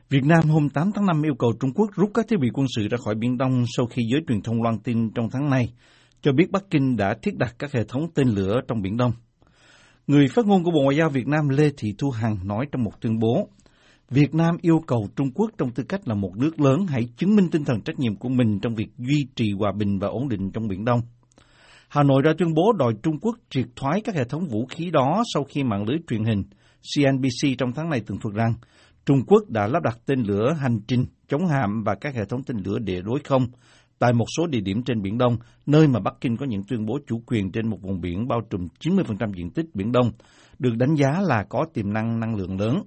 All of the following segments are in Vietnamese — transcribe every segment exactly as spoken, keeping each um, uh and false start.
Việt Nam hôm tám tháng năm yêu cầu Trung Quốc rút các thiết bị quân sự ra khỏi Biển Đông sau khi giới truyền thông loan tin trong tháng này cho biết Bắc Kinh đã thiết đặt các hệ thống tên lửa trong Biển Đông. Người phát ngôn của Bộ Ngoại giao Việt Nam Lê Thị Thu Hằng nói trong một tuyên bố, Việt Nam yêu cầu Trung Quốc trong tư cách là một nước lớn hãy chứng minh tinh thần trách nhiệm của mình trong việc duy trì hòa bình và ổn định trong Biển Đông. Hà Nội ra tuyên bố đòi Trung Quốc triệt thoái các hệ thống vũ khí đó sau khi mạng lưới truyền hình xê en bê xê trong tháng này tường thuật rằng Trung Quốc đã lắp đặt tên lửa hành trình, chống hạm và các hệ thống tên lửa địa đối không tại một số địa điểm trên Biển Đông, nơi mà Bắc Kinh có những tuyên bố chủ quyền trên một vùng biển bao trùm chín mươi phần trăm diện tích Biển Đông, được đánh giá là có tiềm năng năng lượng lớn.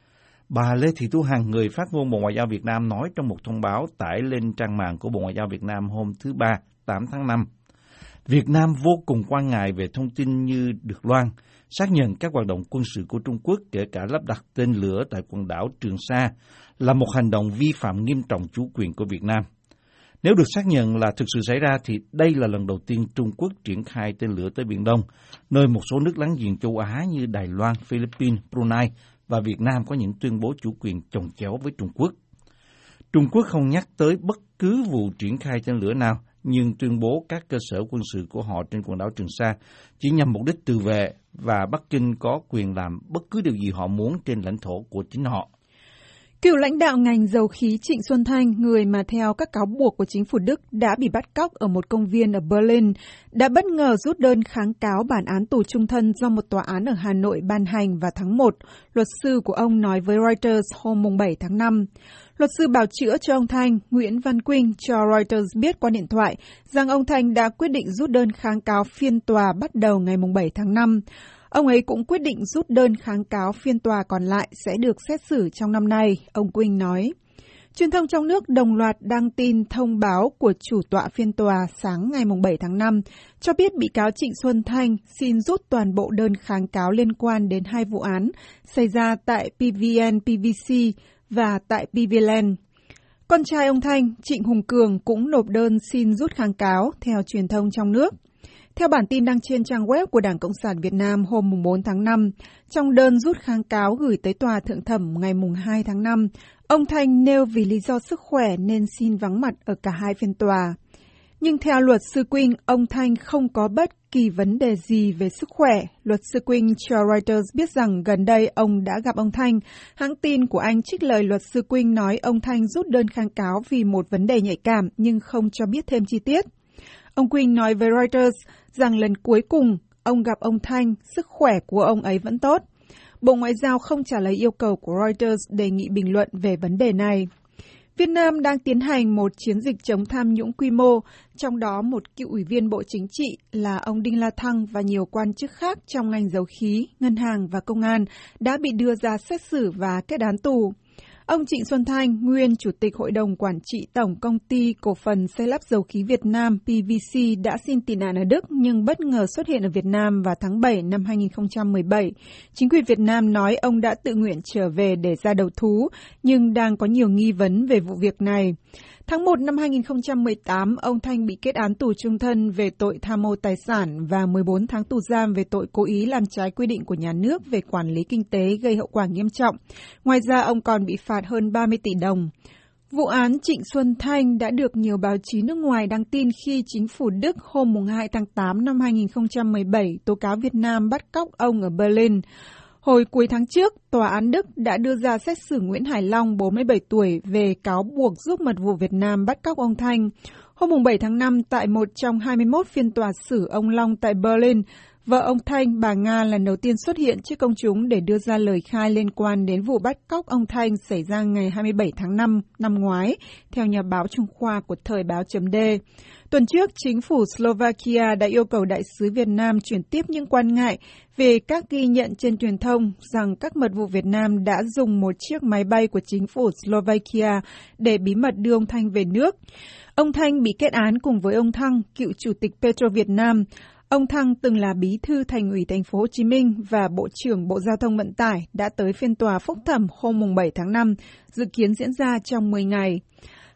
Bà Lê Thị Thu Hằng, người phát ngôn Bộ Ngoại giao Việt Nam nói trong một thông báo tải lên trang mạng của Bộ Ngoại giao Việt Nam hôm thứ Ba, tám tháng năm. Việt Nam vô cùng quan ngại về thông tin như được loan, xác nhận các hoạt động quân sự của Trung Quốc, kể cả lắp đặt tên lửa tại quần đảo Trường Sa, là một hành động vi phạm nghiêm trọng chủ quyền của Việt Nam. Nếu được xác nhận là thực sự xảy ra thì đây là lần đầu tiên Trung Quốc triển khai tên lửa tới Biển Đông, nơi một số nước láng giềng châu Á như Đài Loan, Philippines, Brunei và Việt Nam có những tuyên bố chủ quyền chồng chéo với Trung Quốc. Trung Quốc không nhắc tới bất cứ vụ triển khai tên lửa nào, nhưng tuyên bố các cơ sở quân sự của họ trên quần đảo Trường Sa chỉ nhằm mục đích tự vệ và Bắc Kinh có quyền làm bất cứ điều gì họ muốn trên lãnh thổ của chính họ. Cựu lãnh đạo ngành dầu khí Trịnh Xuân Thanh, người mà theo các cáo buộc của chính phủ Đức đã bị bắt cóc ở một công viên ở Berlin, đã bất ngờ rút đơn kháng cáo bản án tù trung thân do một tòa án ở Hà Nội ban hành vào tháng một, luật sư của ông nói với Reuters hôm bảy tháng năm. Luật sư bào chữa cho ông Thanh, Nguyễn Văn Quynh, cho Reuters biết qua điện thoại rằng ông Thanh đã quyết định rút đơn kháng cáo phiên tòa bắt đầu ngày bảy tháng năm. Ông ấy cũng quyết định rút đơn kháng cáo phiên tòa còn lại sẽ được xét xử trong năm nay, ông Quynh nói. Truyền thông trong nước đồng loạt đăng tin thông báo của chủ tọa phiên tòa sáng ngày bảy tháng năm, cho biết bị cáo Trịnh Xuân Thanh xin rút toàn bộ đơn kháng cáo liên quan đến hai vụ án xảy ra tại pê vê en pê vê xê và tại pê vê Land. Con trai ông Thanh, Trịnh Hùng Cường, cũng nộp đơn xin rút kháng cáo theo truyền thông trong nước. Theo bản tin đăng trên trang web của Đảng Cộng sản Việt Nam hôm bốn tháng năm, trong đơn rút kháng cáo gửi tới tòa thượng thẩm ngày hai tháng năm, ông Thanh nêu vì lý do sức khỏe nên xin vắng mặt ở cả hai phiên tòa. Nhưng theo luật sư Quynh, ông Thanh không có bất kỳ vấn đề gì về sức khỏe. Luật sư Quynh cho Reuters biết rằng gần đây ông đã gặp ông Thanh. Hãng tin của Anh trích lời luật sư Quynh nói ông Thanh rút đơn kháng cáo vì một vấn đề nhạy cảm nhưng không cho biết thêm chi tiết. Ông Quynh nói với Reuters rằng lần cuối cùng ông gặp ông Thanh, sức khỏe của ông ấy vẫn tốt. Bộ Ngoại giao không trả lời yêu cầu của Reuters đề nghị bình luận về vấn đề này. Việt Nam đang tiến hành một chiến dịch chống tham nhũng quy mô, trong đó một cựu ủy viên Bộ Chính trị là ông Đinh La Thăng và nhiều quan chức khác trong ngành dầu khí, ngân hàng và công an đã bị đưa ra xét xử và kết án tù. Ông Trịnh Xuân Thanh, nguyên Chủ tịch Hội đồng Quản trị Tổng Công ty Cổ phần Xây lắp Dầu khí Việt Nam pê vê xê đã xin tị nạn ở Đức nhưng bất ngờ xuất hiện ở Việt Nam vào tháng bảy năm hai nghìn không trăm mười bảy. Chính quyền Việt Nam nói ông đã tự nguyện trở về để ra đầu thú, nhưng đang có nhiều nghi vấn về vụ việc này. Tháng một năm hai nghìn không trăm mười tám, ông Thanh bị kết án tù chung thân về tội tham mô tài sản và mười bốn tháng tù giam về tội cố ý làm trái quy định của nhà nước về quản lý kinh tế gây hậu quả nghiêm trọng. Ngoài ra, ông còn bị phạt hơn ba mươi tỷ đồng. Vụ án Trịnh Xuân Thanh đã được nhiều báo chí nước ngoài đăng tin khi chính phủ Đức hôm hai tháng tám năm hai nghìn không trăm mười bảy tố cáo Việt Nam bắt cóc ông ở Berlin. Hồi cuối tháng trước, Tòa án Đức đã đưa ra xét xử Nguyễn Hải Long, bốn mươi bảy tuổi, về cáo buộc giúp mật vụ Việt Nam bắt cóc ông Thanh. Hôm bảy tháng năm, tại một trong hai mươi mốt phiên tòa xử ông Long tại Berlin, vợ ông Thanh, bà Nga, lần đầu tiên xuất hiện trước công chúng để đưa ra lời khai liên quan đến vụ bắt cóc ông Thanh xảy ra ngày hai mươi bảy tháng năm năm ngoái, theo nhà báo Trung Khoa của Thời báo chấm D. Tuần trước, chính phủ Slovakia đã yêu cầu đại sứ Việt Nam chuyển tiếp những quan ngại về các ghi nhận trên truyền thông rằng các mật vụ Việt Nam đã dùng một chiếc máy bay của chính phủ Slovakia để bí mật đưa ông Thanh về nước. Ông Thanh bị kết án cùng với ông Thăng, cựu chủ tịch Petro Việt Nam. Ông Thăng từng là bí thư Thành ủy Thành phố Hồ Chí Minh và Bộ trưởng Bộ Giao thông Vận tải đã tới phiên tòa phúc thẩm hôm bảy tháng năm, dự kiến diễn ra trong mười ngày.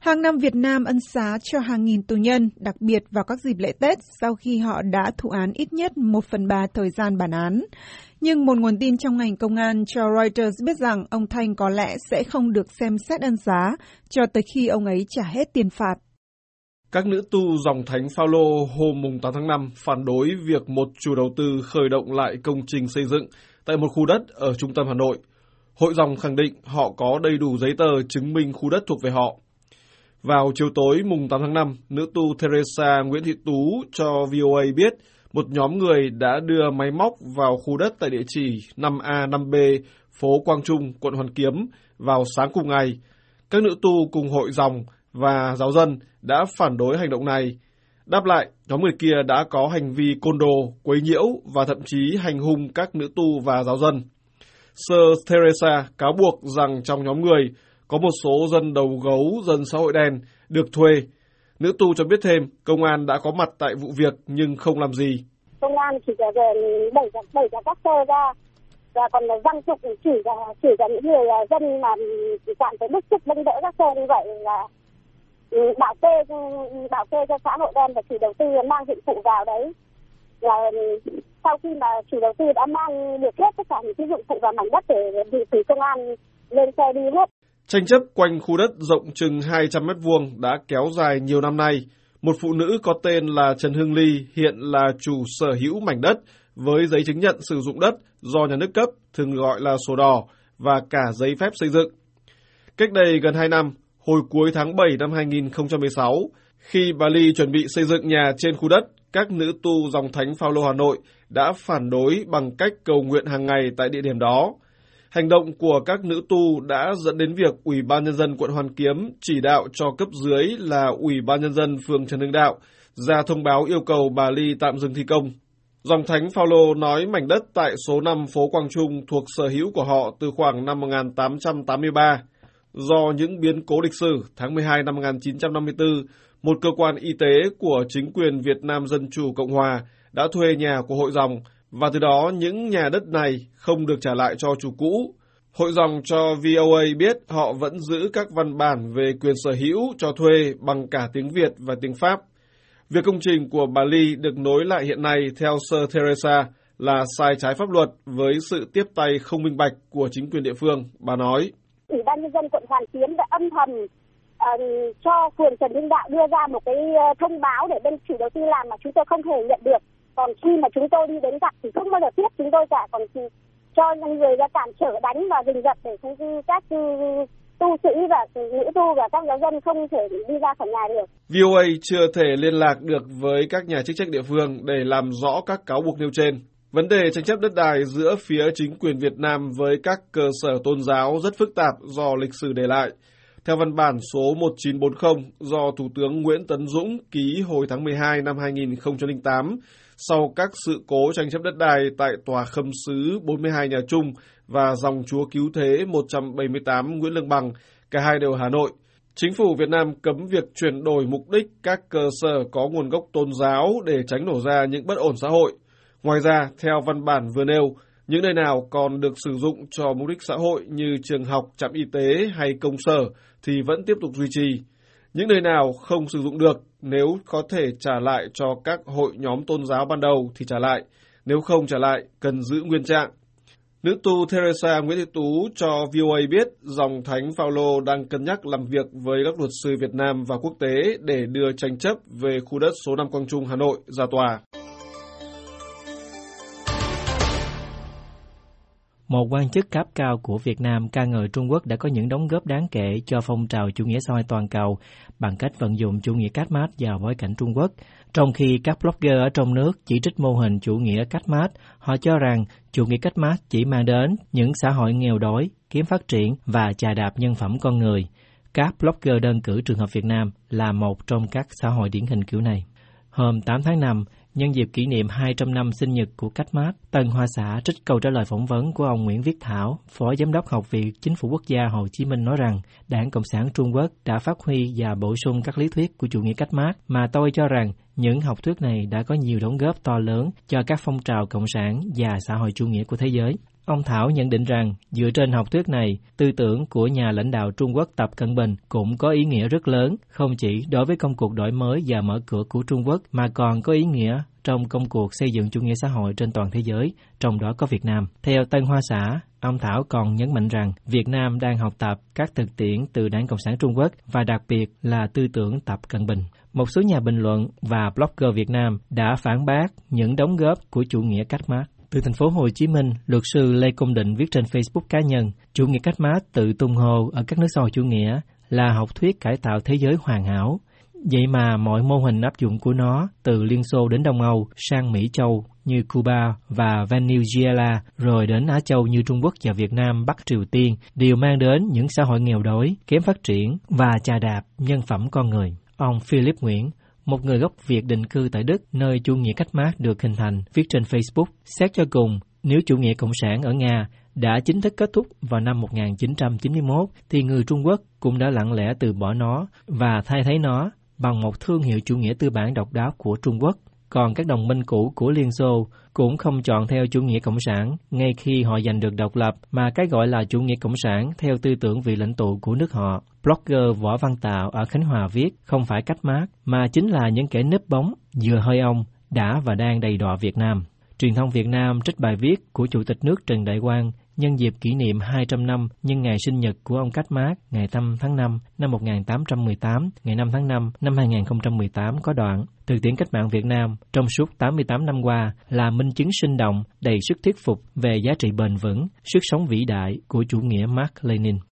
Hàng năm Việt Nam ân xá cho hàng nghìn tù nhân, đặc biệt vào các dịp lễ Tết sau khi họ đã thụ án ít nhất một phần ba thời gian bản án. Nhưng một nguồn tin trong ngành công an cho Reuters biết rằng ông Thanh có lẽ sẽ không được xem xét ân xá cho tới khi ông ấy trả hết tiền phạt. Các nữ tu dòng Thánh Phaolô hôm tám tháng năm phản đối việc một chủ đầu tư khởi động lại công trình xây dựng tại một khu đất ở trung tâm Hà Nội. Hội dòng khẳng định họ có đầy đủ giấy tờ chứng minh khu đất thuộc về họ. Vào chiều tối mùng tám tháng năm, nữ tu Teresa Nguyễn Thị Tú cho vê o a biết một nhóm người đã đưa máy móc vào khu đất tại địa chỉ năm A năm B, phố Quang Trung, quận Hoàn Kiếm vào sáng cùng ngày. Các nữ tu cùng hội dòng và giáo dân đã phản đối hành động này. Đáp lại, nhóm người kia đã có hành vi côn đồ, quấy nhiễu và thậm chí hành hung các nữ tu và giáo dân. Sơ Teresa cáo buộc rằng trong nhóm người có một số dân đầu gấu, dân xã hội đen được thuê. Nữ tu cho biết thêm, công an đã có mặt tại vụ việc nhưng không làm gì. Công an chỉ về đẩy đẩy các xe ra và còn răng trục chỉ ra chỉ ra những người dân mà cảm thấy bức xúc nâng đỡ các xe như vậy là bảo kê bảo kê cho xã hội đen và chủ đầu tư mang dụng cụ vào đấy. Là sau khi mà chủ đầu tư đã mang được hết tất cả những cái dụng cụ và mảnh đất để thì, thì công an lên xe đi hết. Tranh chấp quanh khu đất rộng chừng hai trăm mét vuông đã kéo dài nhiều năm nay. Một phụ nữ có tên là Trần Hương Ly hiện là chủ sở hữu mảnh đất với giấy chứng nhận sử dụng đất do nhà nước cấp, thường gọi là sổ đỏ, và cả giấy phép xây dựng. Cách đây gần hai năm, hồi cuối tháng bảy năm hai nghìn không trăm mười sáu, khi bà Ly chuẩn bị xây dựng nhà trên khu đất, các nữ tu dòng Thánh Phaolô Hà Nội đã phản đối bằng cách cầu nguyện hàng ngày tại địa điểm đó. Hành động của các nữ tu đã dẫn đến việc Ủy ban Nhân dân quận Hoàn Kiếm chỉ đạo cho cấp dưới là Ủy ban Nhân dân phường Trần Hưng Đạo ra thông báo yêu cầu bà Ly tạm dừng thi công. Dòng Thánh Phaolô nói mảnh đất tại số năm phố Quang Trung thuộc sở hữu của họ từ khoảng năm một nghìn tám trăm tám mươi ba. Do những biến cố lịch sử, tháng mười hai năm một nghìn chín trăm năm mươi tư, một cơ quan y tế của chính quyền Việt Nam Dân Chủ Cộng Hòa đã thuê nhà của hội dòng, và từ đó những nhà đất này không được trả lại cho chủ cũ. Hội dòng cho vê o a biết họ vẫn giữ các văn bản về quyền sở hữu cho thuê bằng cả tiếng Việt và tiếng Pháp. Việc công trình của bà Ly được nối lại hiện nay theo Sơ Teresa là sai trái pháp luật với sự tiếp tay không minh bạch của chính quyền địa phương, bà nói. Ủy ban Nhân dân quận Hoàn Kiếm đã âm thầm uh, cho phường Trần Hưng Đạo đưa ra một cái uh, thông báo để bên chủ đầu tư làm mà chúng tôi không thể nhận được. Còn khi mà chúng tôi đi đến gặp thì không bao giờ tiếp chúng tôi cả, còn thì cho những người ra cản trở đánh và rình rập để các tu sĩ và nữ tu và các giáo dân không thể đi ra khỏi nhà được. vê o a chưa thể liên lạc được với các nhà chức trách địa phương để làm rõ các cáo buộc nêu trên. Vấn đề tranh chấp đất đai giữa phía chính quyền Việt Nam với các cơ sở tôn giáo rất phức tạp do lịch sử để lại. Theo văn bản số một chín bốn không do Thủ tướng Nguyễn Tấn Dũng ký hồi tháng mười hai năm hai nghìn không trăm lẻ tám, sau các sự cố tranh chấp đất đai tại Tòa Khâm sứ bốn mươi hai Nhà Trung và dòng Chúa Cứu Thế một trăm bảy mươi tám Nguyễn Lương Bằng, cả hai đều ở Hà Nội, Chính phủ Việt Nam cấm việc chuyển đổi mục đích các cơ sở có nguồn gốc tôn giáo để tránh nổ ra những bất ổn xã hội. Ngoài ra, theo văn bản vừa nêu, những nơi nào còn được sử dụng cho mục đích xã hội như trường học, trạm y tế hay công sở thì vẫn tiếp tục duy trì. Những nơi nào không sử dụng được, nếu có thể trả lại cho các hội nhóm tôn giáo ban đầu thì trả lại, nếu không trả lại, cần giữ nguyên trạng. Nữ tu Teresa Nguyễn Thị Tú cho vê o a biết dòng Thánh Phaolô đang cân nhắc làm việc với các luật sư Việt Nam và quốc tế để đưa tranh chấp về khu đất số năm Quang Trung, Hà Nội ra tòa. Một quan chức cấp cao của Việt Nam ca ngợi Trung Quốc đã có những đóng góp đáng kể cho phong trào chủ nghĩa xã hội toàn cầu bằng cách vận dụng chủ nghĩa cách mát vào bối cảnh Trung Quốc. Trong khi các blogger ở trong nước chỉ trích mô hình chủ nghĩa cách mát, họ cho rằng chủ nghĩa cách mát chỉ mang đến những xã hội nghèo đói, kém phát triển và chà đạp nhân phẩm con người. Các blogger đơn cử trường hợp Việt Nam là một trong các xã hội điển hình kiểu này. Hôm tám tháng năm, nhân dịp kỷ niệm hai trăm năm sinh nhật của cách mát, Tân Hoa Xã trích câu trả lời phỏng vấn của ông Nguyễn Viết Thảo, Phó Giám đốc Học viện Chính phủ Quốc gia Hồ Chí Minh nói rằng Đảng Cộng sản Trung Quốc đã phát huy và bổ sung các lý thuyết của chủ nghĩa cách mát, mà tôi cho rằng những học thuyết này đã có nhiều đóng góp to lớn cho các phong trào cộng sản và xã hội chủ nghĩa của thế giới. Ông Thảo nhận định rằng, dựa trên học thuyết này, tư tưởng của nhà lãnh đạo Trung Quốc Tập Cận Bình cũng có ý nghĩa rất lớn, không chỉ đối với công cuộc đổi mới và mở cửa của Trung Quốc, mà còn có ý nghĩa trong công cuộc xây dựng chủ nghĩa xã hội trên toàn thế giới, trong đó có Việt Nam. Theo Tân Hoa Xã, ông Thảo còn nhấn mạnh rằng Việt Nam đang học tập các thực tiễn từ Đảng Cộng sản Trung Quốc và đặc biệt là tư tưởng Tập Cận Bình. Một số nhà bình luận và blogger Việt Nam đã phản bác những đóng góp của chủ nghĩa cách Mác. Từ thành phố Hồ Chí Minh, luật sư Lê Công Định viết trên Facebook cá nhân, chủ nghĩa cách Mác tự tung hô ở các nước xã hội chủ nghĩa là học thuyết cải tạo thế giới hoàn hảo. Vậy mà mọi mô hình áp dụng của nó, từ Liên Xô đến Đông Âu, sang Mỹ Châu như Cuba và Venezuela, rồi đến Á Châu như Trung Quốc và Việt Nam, Bắc Triều Tiên, đều mang đến những xã hội nghèo đói, kém phát triển và chà đạp nhân phẩm con người. Ông Philip Nguyễn, một người gốc Việt định cư tại Đức, nơi chủ nghĩa cách Mác được hình thành, viết trên Facebook, xét cho cùng, nếu chủ nghĩa cộng sản ở Nga đã chính thức kết thúc vào năm một nghìn chín trăm chín mươi mốt, thì người Trung Quốc cũng đã lặng lẽ từ bỏ nó và thay thế nó bằng một thương hiệu chủ nghĩa tư bản độc đáo của Trung Quốc. Còn các đồng minh cũ của Liên Xô cũng không chọn theo chủ nghĩa cộng sản ngay khi họ giành được độc lập, mà cái gọi là chủ nghĩa cộng sản theo tư tưởng vị lãnh tụ của nước họ. Blogger Võ Văn Tạo ở Khánh Hòa viết, không phải cách Mác, mà chính là những kẻ núp bóng, vừa hơi ông, đã và đang đầy đọa Việt Nam. Truyền thông Việt Nam trích bài viết của Chủ tịch nước Trần Đại Quang nhân dịp kỷ niệm hai trăm năm nhân ngày sinh nhật của ông Cách Mác ngày năm tháng năm năm một nghìn tám trăm mười tám, ngày năm tháng năm năm hai nghìn không trăm mười tám có đoạn: thực tiễn cách mạng Việt Nam trong suốt tám mươi tám năm qua là minh chứng sinh động, đầy sức thuyết phục về giá trị bền vững, sức sống vĩ đại của chủ nghĩa Mác Lênin.